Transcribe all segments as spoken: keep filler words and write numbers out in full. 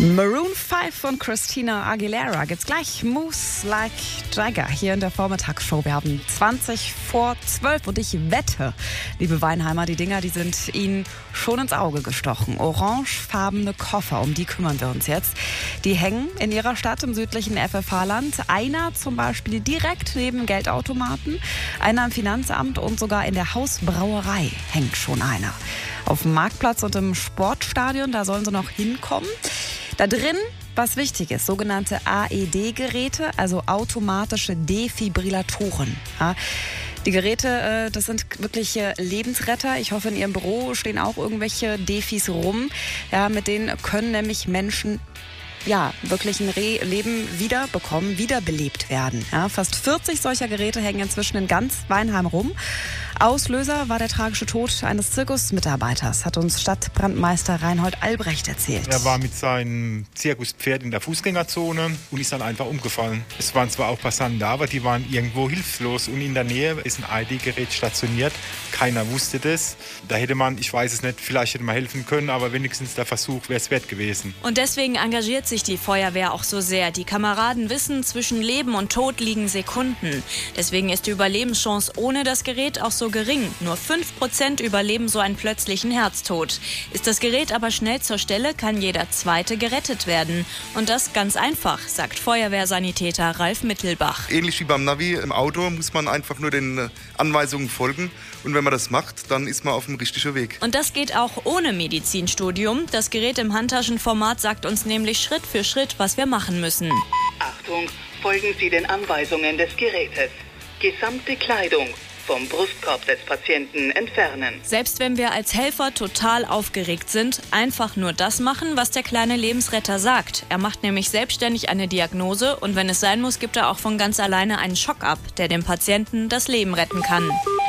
Maroon fünf und Christina Aguilera gibt's gleich. Moves Like Jagger hier in der Vormittagsshow. Wir haben zwanzig vor zwölf und ich wette, liebe Weinheimer, die Dinger, die sind Ihnen schon ins Auge gestochen. Orangefarbene Koffer, um die kümmern wir uns jetzt. Die hängen in Ihrer Stadt im südlichen F F H-Land. Einer zum Beispiel direkt neben Geldautomaten, einer im Finanzamt und sogar in der Hausbrauerei hängt schon einer. Auf dem Marktplatz und im Sportstadion, da sollen sie noch hinkommen. Da drin, was wichtig ist, sogenannte A E D-Geräte, also automatische Defibrillatoren. Ja, die Geräte, das sind wirklich Lebensretter. Ich hoffe, in Ihrem Büro stehen auch irgendwelche Defis rum. Ja, mit denen können nämlich Menschen ja, wirklich ein Re- Leben wiederbekommen, wiederbelebt werden. Ja, fast vierzig solcher Geräte hängen inzwischen in ganz Weinheim rum. Auslöser war der tragische Tod eines Zirkusmitarbeiters, hat uns Stadtbrandmeister Reinhold Albrecht erzählt. Er war mit seinem Zirkuspferd in der Fußgängerzone und ist dann einfach umgefallen. Es waren zwar auch Passanten da, aber die waren irgendwo hilflos und in der Nähe ist ein A E D-Gerät stationiert. Keiner wusste das. Da hätte man, ich weiß es nicht, vielleicht hätte man helfen können, aber wenigstens der Versuch wäre es wert gewesen. Und deswegen engagiert sich die Feuerwehr auch so sehr. Die Kameraden wissen, zwischen Leben und Tod liegen Sekunden. Deswegen ist die Überlebenschance ohne das Gerät auch so gering. Nur fünf Prozent überleben so einen plötzlichen Herztod. Ist das Gerät aber schnell zur Stelle, kann jeder Zweite gerettet werden. Und das ganz einfach, sagt Feuerwehrsanitäter Ralf Mittelbach. Ähnlich wie beim Navi im Auto muss man einfach nur den Anweisungen folgen. Und wenn man das macht, dann ist man auf dem richtigen Weg. Und das geht auch ohne Medizinstudium. Das Gerät im Handtaschenformat sagt uns nämlich Schritt für Schritt, was wir machen müssen. Achtung, folgen Sie den Anweisungen des Gerätes. Gesamte Kleidung vom Brustkorb des Patienten entfernen. Selbst wenn wir als Helfer total aufgeregt sind, einfach nur das machen, was der kleine Lebensretter sagt. Er macht nämlich selbstständig eine Diagnose und wenn es sein muss, gibt er auch von ganz alleine einen Schock ab, der dem Patienten das Leben retten kann.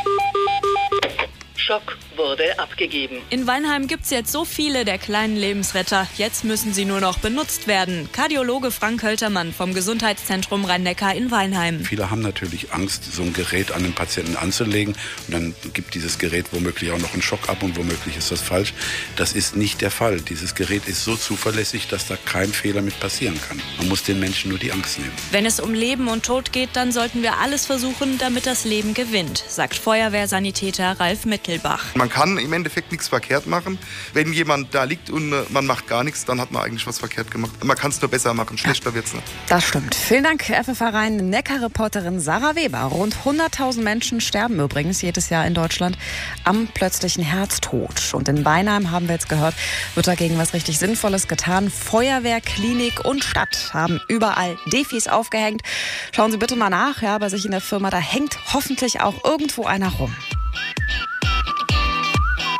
Schock wurde abgegeben. In Weinheim gibt es jetzt so viele der kleinen Lebensretter. Jetzt müssen sie nur noch benutzt werden. Kardiologe Frank Höltermann vom Gesundheitszentrum Rhein-Neckar in Weinheim. Viele haben natürlich Angst, so ein Gerät an den Patienten anzulegen. Und dann gibt dieses Gerät womöglich auch noch einen Schock ab und womöglich ist das falsch. Das ist nicht der Fall. Dieses Gerät ist so zuverlässig, dass da kein Fehler mit passieren kann. Man muss den Menschen nur die Angst nehmen. Wenn es um Leben und Tod geht, dann sollten wir alles versuchen, damit das Leben gewinnt, sagt Feuerwehrsanitäter Ralf Mittelbach. Man kann im Endeffekt nichts verkehrt machen. Wenn jemand da liegt und man macht gar nichts, dann hat man eigentlich was verkehrt gemacht. Man kann es nur besser machen, schlechter wird es nicht. Das stimmt. Vielen Dank, F F H-Rhein-Neckar-Reporterin Sarah Weber. Rund hunderttausend Menschen sterben übrigens jedes Jahr in Deutschland am plötzlichen Herztod. Und in Weinheim, haben wir jetzt gehört, wird dagegen was richtig Sinnvolles getan. Feuerwehr, Klinik und Stadt haben überall Defis aufgehängt. Schauen Sie bitte mal nach, ja, bei sich in der Firma, da hängt hoffentlich auch irgendwo einer rum.